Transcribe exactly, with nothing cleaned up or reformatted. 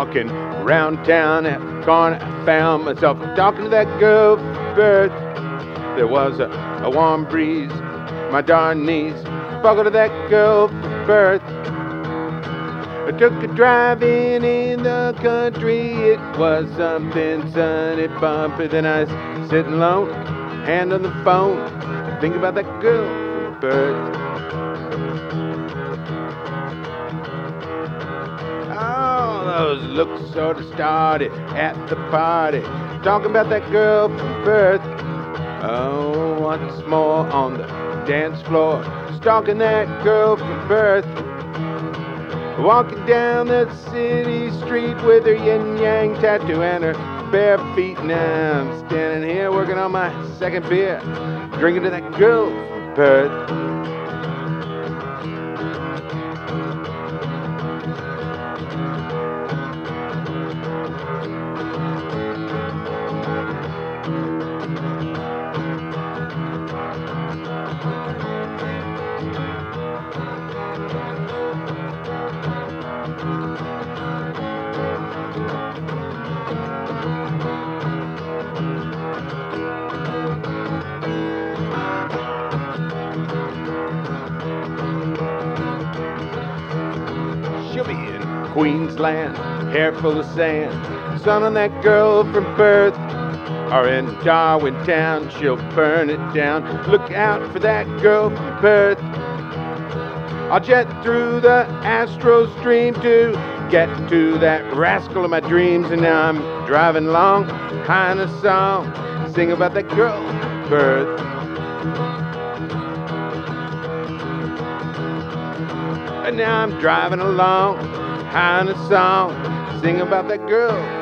walking around town at the corner, I found myself talking to that girl from birth. There was a, a warm breeze, my darn knees buckled to that girl from birth. I took a drive in in the country, it was something sunny bumpy. Then I was sitting alone, hand on the phone, thinking about that girl from birth. Oh, those looks sort of started at the party, talking about that girl from birth. Oh, once more on the dance floor, stalking that girl from birth. Walking down that city street with her yin-yang tattoo and her bare feet. Now I'm standing here working on my second beer, drinking to that girl from Perth. She'll be in Queensland, hair full of sand, son on that girl from Perth. Or in Darwin town, she'll burn it down. Look out for that girl from Perth. I'll jet through the Astro Stream to get to that rascal of my dreams. And now I'm driving along, high in a song, sing about that girl from Perth. And now I'm driving along, high in a song, sing about that girl